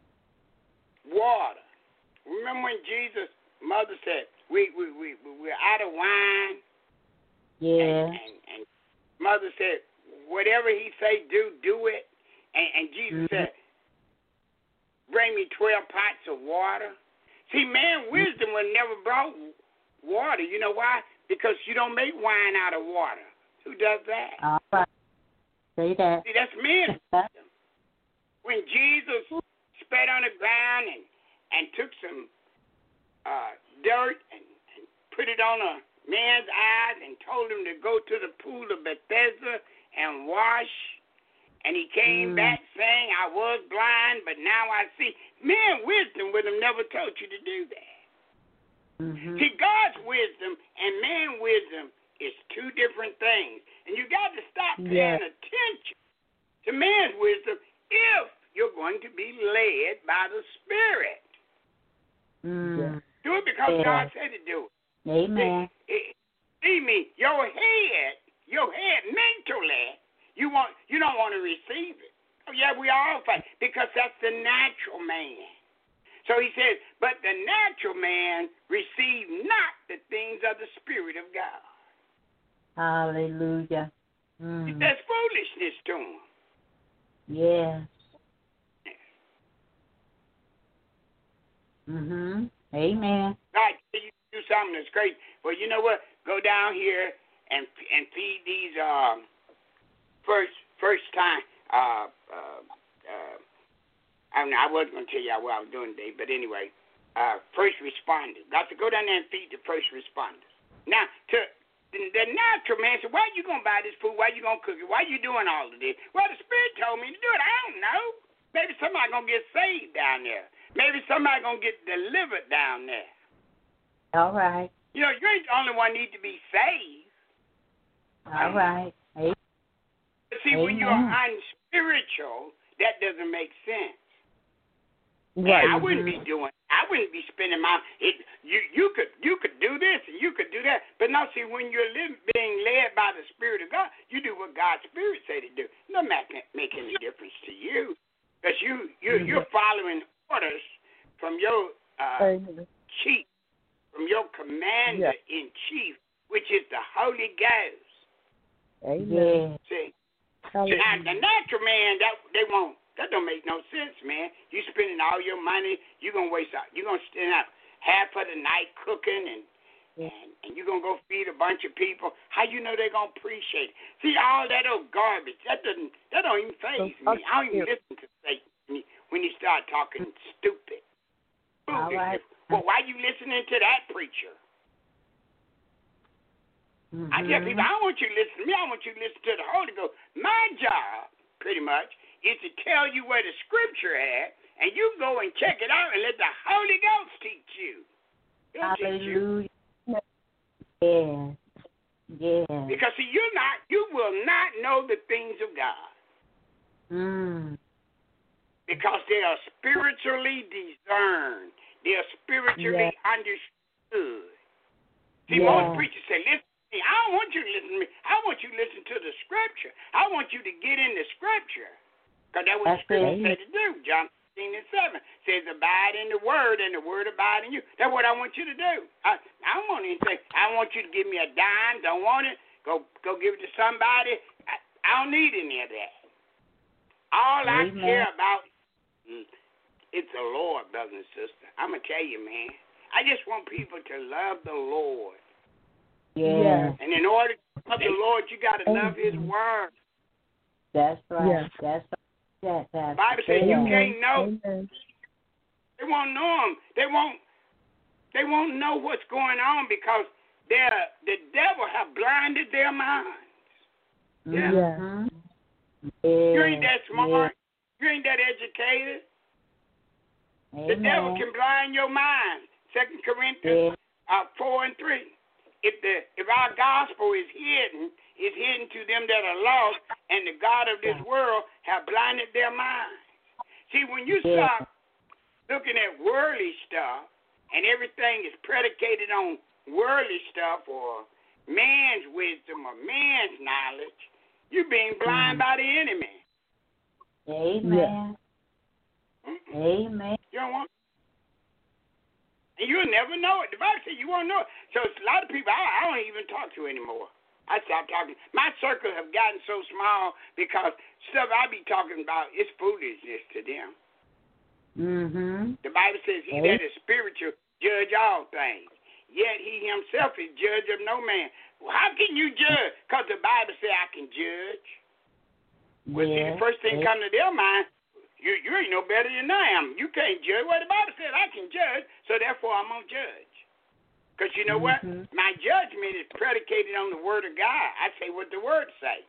water. Remember when Jesus' mother said, we, we, we, we're out of wine? Yeah. And, and, and mother said, whatever he say, do, do it. And, and Jesus mm-hmm. said, bring me twelve pots of water. See, man, wisdom would never brought water. You know why? Because you don't make wine out of water. Who does that? All right. Say that. See, that's man's wisdom. When Jesus spat on the ground and, and took some uh, dirt and, and put it on a man's eyes and told him to go to the pool of Bethesda and wash, and he came mm. back saying, I was blind, but now I see. Man, wisdom would have never told you to do that. Mm-hmm. See, God's wisdom and man wisdom is two different things. And you got to stop paying Yeah. attention to man's wisdom if you're going to be led by the Spirit. Mm. Do it because Yeah. God said to do it. Amen. See, see me, your head, your head mentally, you want you don't want to receive it. Oh yeah, we all fight because that's the natural man. So he says, but the natural man receive not the things of the Spirit of God. Hallelujah. Mm. That's foolishness to him. Yes. Mhm. Amen. God, you do something that's great. Well, you know what? Go down here and and feed these um, first first time. Uh, uh, uh, I mean, I wasn't going to tell you what I was doing today, but anyway, uh, first responders. Got to go down there and feed the first responders. Now, to the, the natural man said, why are you going to buy this food? Why are you going to cook it? Why are you doing all of this? Well, the Spirit told me to do it. I don't know. Maybe somebody going to get saved down there. Maybe somebody going to get delivered down there. All right. You know, you ain't the only one need to be saved. All right. Amen. But see, when you're Amen. unspiritual, that doesn't make sense. Right. And I wouldn't be doing. I wouldn't be spending my. It, you you could you could do this and you could do that. But now, see, when you're living, being led by the Spirit of God, you do what God's Spirit say to do. No make make any difference to you, because you you you're following orders from your uh, Amen. chief, from your commander in chief, which is the Holy Ghost. Amen. Yeah. See, Hallelujah. now the natural man that they won't. That don't make no sense, man. You spending all your money, you're going to waste out. You're going to spend out half of the night cooking, and, and, and you're going to go feed a bunch of people. How you know they're going to appreciate it? See, all that old garbage, that doesn't, that don't even faze me. I don't even listen to Satan when he, when he start talking stupid. All right. Well, why you listening to that preacher? Mm-hmm. I tell people, I don't want you to listen to me. I want you to listen to the Holy Ghost. My job, pretty much, is to tell you where the Scripture at, and you go and check it out and let the Holy Ghost teach you. He'll teach you. Hallelujah. Yeah. Yeah. Because see, you're not, you will not know the things of God Mm. because they are spiritually discerned. spiritually yes. understood. See, Yes. most preachers say, listen to me. I don't want you to listen to me. I want you to listen to the scripture. I want you to get in the scripture. Because that's what That's the scripture it. said to do. John fifteen and seven says, abide in the word, and the word abide in you. That's what I want you to do. I, I don't want anything. I want you to give me a dime. Don't want it. Go go give it to somebody. I, I don't need any of that. All I Amen. care about is it's the Lord, brother and sister. I'm going to tell you, man. I just want people to love the Lord. Yes. And in order to love the Lord, you got to love his word. That's right. Yes. That's right. That, The that's Bible says you Amen. can't know. Amen. They won't know him. They won't. They won't know what's going on because they're, the devil have blinded their minds. Yeah. Mm-hmm. You ain't Yes. that smart. You ain't that educated. Yes. The devil Amen. can blind your mind. Second Corinthians uh, four and three. If the if our gospel is hidden, is hidden to them that are lost, and the God of this world have blinded their minds. See, when you Yeah. start looking at worldly stuff, and everything is predicated on worldly stuff or man's wisdom or man's knowledge, you're being blind Mm. by the enemy. Amen. Mm-mm. Amen. You don't want, and you'll never know it. The Bible says you won't know it. So it's a lot of people I, I don't even talk to anymore. I stopped talking. My circle have gotten so small because stuff I be talking about is foolishness to them. Mm-hmm. The Bible says he Right. that is spiritual judge all things, yet he himself is judge of no man. Well, how can you judge? Because the Bible says I can judge. Well, see, Yeah. the first thing come to their mind, you you ain't no better than I am. You can't judge. Well, the Bible says I can judge, so therefore I'm going to judge. Because you know what? Mhm. My judgment is predicated on the word of God. I say what the word say.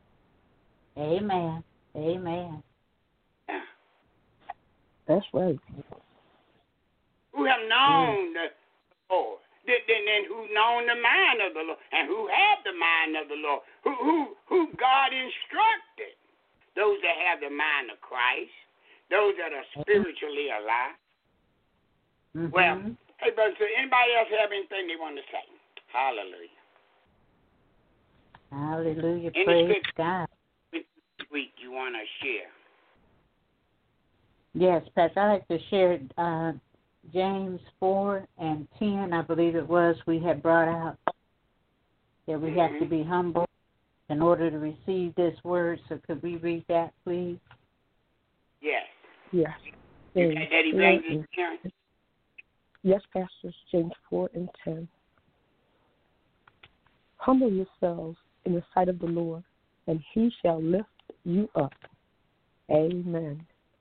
Amen. Amen. Yeah. That's right. Who have known the Lord, then, then, then who known the mind of the Lord, and who have the mind of the Lord, who who who God instructed, those that have the mind of Christ, those that are spiritually alive. Mm-hmm. Well, hey, brother, so anybody else have anything they want to say? Hallelujah. Hallelujah. Any Praise scripture God. this week you want to share? Yes, Pastor, I'd like to share uh, James four and ten, I believe it was, we had brought out that we have to be humble in order to receive this word. So could we read that, please? Yes. Yes. You James got that four evangelist and- Karen? Yes, Pastors, James four and ten. Humble yourselves in the sight of the Lord, and he shall lift you up. Amen.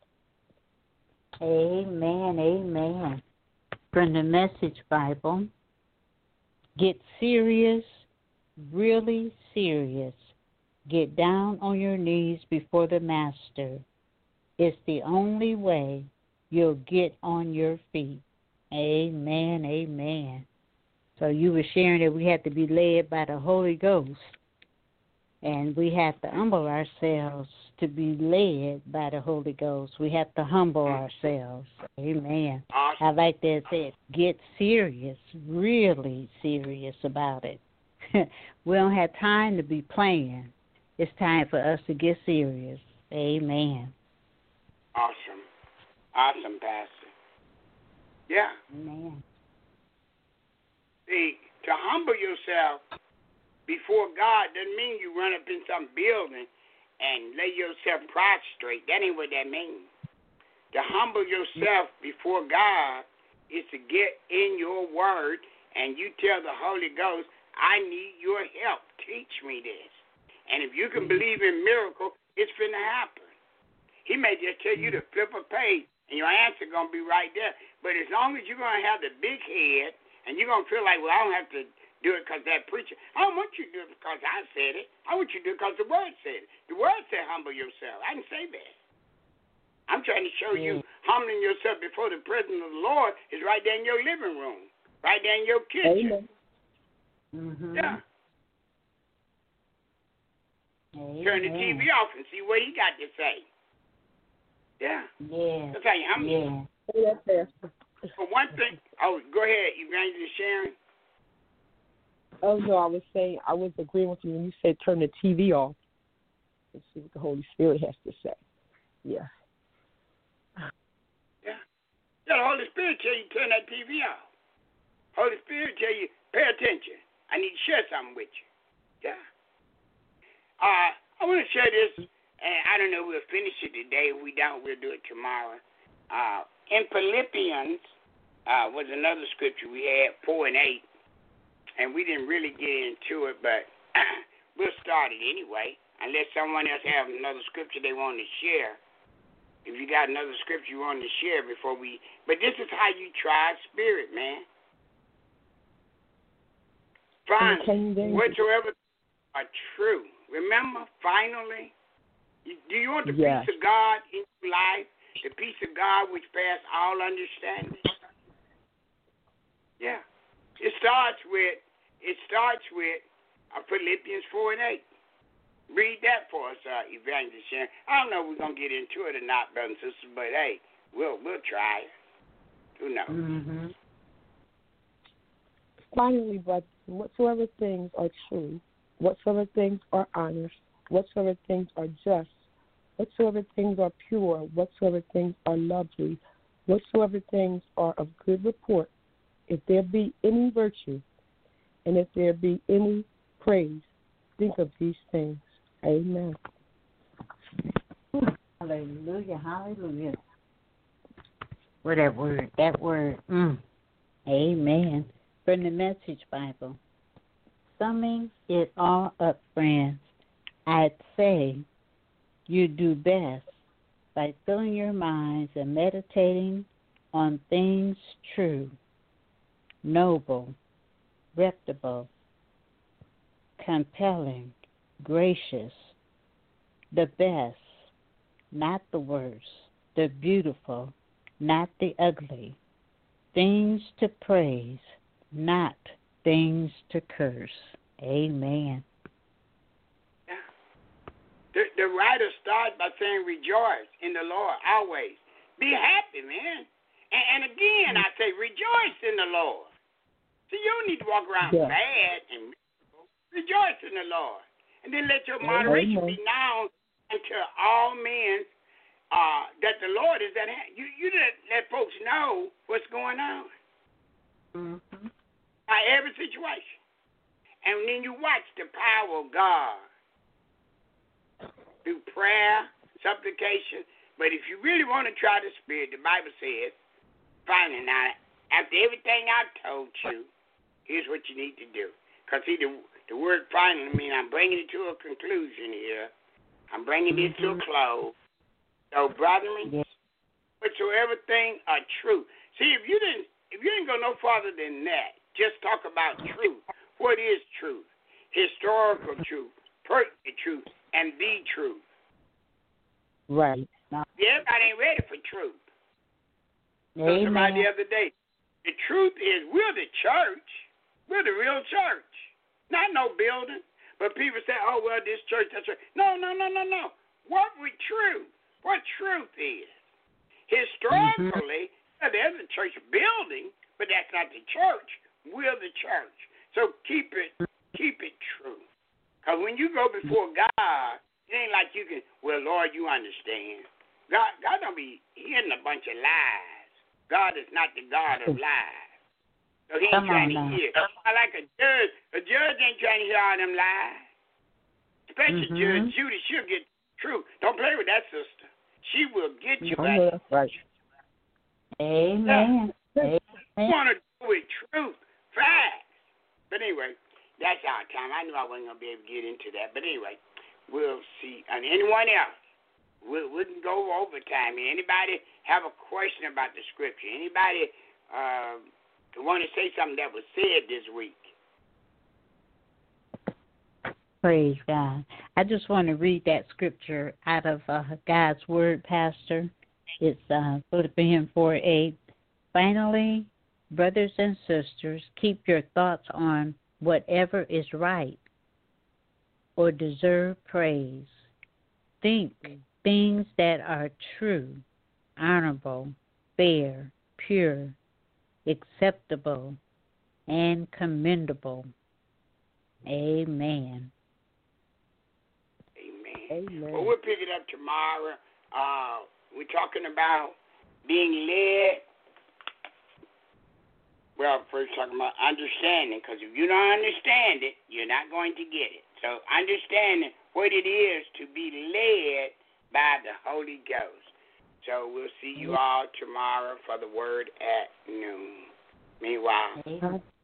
Amen, amen. From the Message Bible, get serious, really serious. Get down on your knees before the Master. It's the only way you'll get on your feet. Amen, amen. So you were sharing that we have to be led by the Holy Ghost, and we have to humble ourselves to be led by the Holy Ghost. We have to humble ourselves. Amen. Awesome. I like that said, get serious, really serious about it. We don't have time to be playing. It's time for us to get serious. Amen. Awesome. Awesome, Pastor. Yeah. Amen. See, to humble yourself before God doesn't mean you run up in some building and lay yourself prostrate. That ain't what that means. To humble yourself before God is to get in your word and you tell the Holy Ghost, I need your help. Teach me this. And if you can believe in miracle, it's finna happen. He may just tell you to flip a page and your answer going to be right there. But as long as you're going to have the big head and you're going to feel like, well, I don't have to do it because that preacher, I don't want you to do it because I said it. I want you to do it because the word said it. The word said humble yourself. I didn't say that. I'm trying to show Yeah. you humbling yourself before the presence of the Lord is right there in your living room, right there in your kitchen. Amen. Mm-hmm. Yeah. Amen. Turn the T V off and see what he got to say. Yeah. Yeah. That's how you humble. Yeah. Say that, Pastor. For one thing, oh, Oh no, I was saying I was agreeing with you when you said turn the T V off and see what the Holy Spirit has to say. Yeah. Yeah. Yeah, the Holy Spirit tell you turn that T V off. Holy Spirit tell you pay attention. I need to share something with you. Yeah. Uh, I want to share this, and I don't know, we'll finish it today. If we don't, we'll do it tomorrow. Uh, in Philippians uh, was another scripture we had, four and eight, and we didn't really get into it, but we'll start it anyway, unless someone else have another scripture they want to share. If you got another scripture you want to share before we, but this is how you try spirit, man. Finally, whatsoever are true. Remember, finally, do you want the yes. peace of God in your life? The peace of God which passes all understanding? Yeah. It starts with, it starts with uh, Philippians four and eight. Read that for us, uh, Evangelist Sharon. I don't know if we're going to get into it or not, brothers and sisters, but hey, we'll, we'll try it. Who knows? Mm-hmm. Finally, brothers, whatsoever things are true, whatsoever things are honest, whatsoever things are just, whatsoever things are pure, whatsoever things are lovely, whatsoever things are of good report, if there be any virtue, and if there be any praise, think of these things. Amen. Hallelujah, hallelujah. What that word, that word, mm. Amen. From the Message Bible. Summing it all up, friends, I'd say you do best by filling your minds and meditating on things true, noble, reputable, compelling, gracious, the best, not the worst, the beautiful, not the ugly, things to praise, not things to curse. Amen. Yeah. The, the writer starts by saying, rejoice in the Lord always. Be happy, man. And, and again, I say, rejoice in the Lord. So you don't need to walk around yeah. sad and miserable. Rejoice in the Lord. And then let your moderation Amen. Be known unto all men uh, that the Lord is at hand. You, you let, let folks know what's going on. Mm-hmm. By every situation. And then you watch the power of God through prayer, supplication. But if you really want to try the Spirit, the Bible says, finally, now, after everything I've told you, here's what you need to do. Because, see, the, the word finally means I'm bringing it to a conclusion here. I'm bringing mm-hmm. it to a close. So, brethren, yes. whatsoever things are true. See, if you didn't, if you didn't go no farther than that, just talk about truth. What is truth? Historical truth, pertinent truth, and the truth. Right. Everybody ain't ready for truth. Amen. So somebody the other day, the truth is we're the church. We're the real church. Not no building. But people say, oh, well, this church, that church. No, no, no, no, no. What we truth? What truth is? Historically, mm-hmm. there's a church building, but that's not the church. We're the church. So keep it keep it true. Because when you go before God, it ain't like you can, well, Lord, you understand. God God don't be hearing a bunch of lies. God is not the God of lies. So he ain't Come trying to now. hear. I like a judge. A judge ain't trying to hear all them lies. Especially mm-hmm. Judge Judy, she'll get true. Don't play with that sister. She will get you back. Oh, that's right. Amen. Yeah. Amen. You want to do with truth. Facts. But anyway, that's our time. I knew I wasn't going to be able to get into that. But anyway, we'll see. And anyone else, we, we can go overtime. Anybody have a question about the scripture? Anybody uh, want to say something that was said this week? Praise God. I just want to read that scripture out of uh, God's Word, Pastor. It's uh, Philippians four eight. Finally, brothers and sisters, keep your thoughts on whatever is right or deserve praise. Think things that are true, honorable, fair, pure, acceptable, and commendable. Amen. Amen. Amen. Well, we'll pick it up tomorrow. Uh, we're talking about being led. Well, first talking about understanding, because if you don't understand it, you're not going to get it. So understanding what it is to be led by the Holy Ghost. So we'll see you all tomorrow for the word at noon. Meanwhile,